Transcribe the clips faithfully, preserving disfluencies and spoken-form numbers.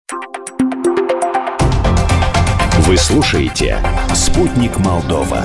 Вы слушаете «Спутник Молдова».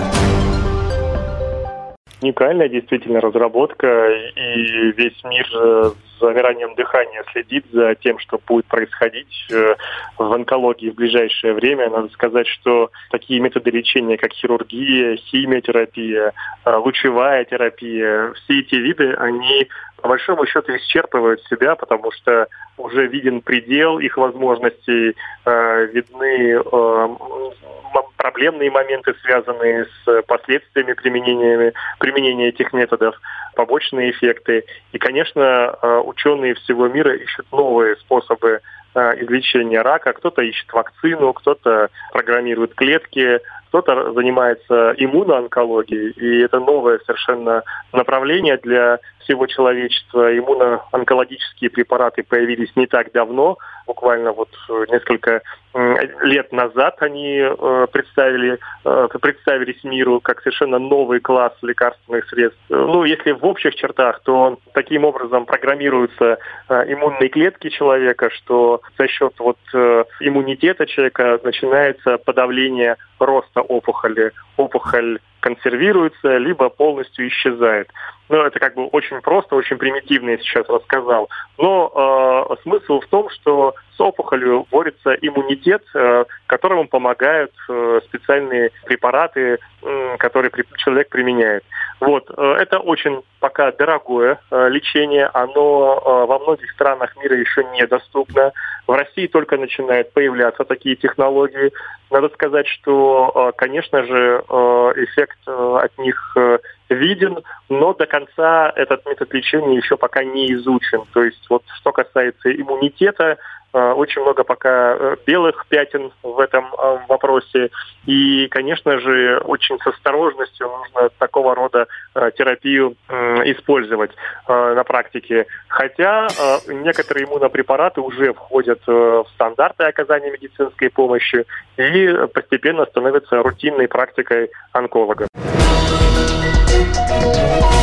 Уникальная действительно разработка, и весь мир с замиранием дыхания следит за тем, что будет происходить в онкологии в ближайшее время. Надо сказать, что такие методы лечения, как хирургия, химиотерапия, лучевая терапия, все эти виды, они по большому счету исчерпывают себя, потому что уже виден предел их возможностей, э, видны э, проблемные моменты, связанные с последствиями применения, применения этих методов, побочные эффекты. И, конечно, э, ученые всего мира ищут новые способы э, излечения рака. Кто-то ищет вакцину, кто-то программирует клетки, кто-то занимается иммуноонкологией, и это новое совершенно направление для всего человечества. Иммуноонкологические препараты появились не так давно, буквально вот несколько лет назад они э, представили, э, представились миру как совершенно новый класс лекарственных средств. Ну, если в общих чертах, то таким образом программируются э, иммунные клетки человека, что за счет вот э, иммунитета человека начинается подавление роста опухоли. Опухоль консервируется, либо полностью исчезает. Ну, это как бы очень просто, очень примитивно я сейчас рассказал. Но э, смысл в том, что с опухолью борется иммунитет, э, которому помогают э, специальные препараты, э, которые при, человек применяет. Вот. Э, это очень пока дорогое э, лечение. Оно э, во многих странах мира еще недоступно. В России только начинают появляться такие технологии. Надо сказать, что, э, конечно же, э, эффект э, от них э, виден, но до конца этот метод лечения еще пока не изучен. То есть вот что касается иммунитета, очень много пока белых пятен в этом вопросе. И, конечно же, очень с осторожностью нужно такого рода терапию использовать на практике. Хотя некоторые иммунопрепараты уже входят в стандарты оказания медицинской помощи и постепенно становятся рутинной практикой онколога.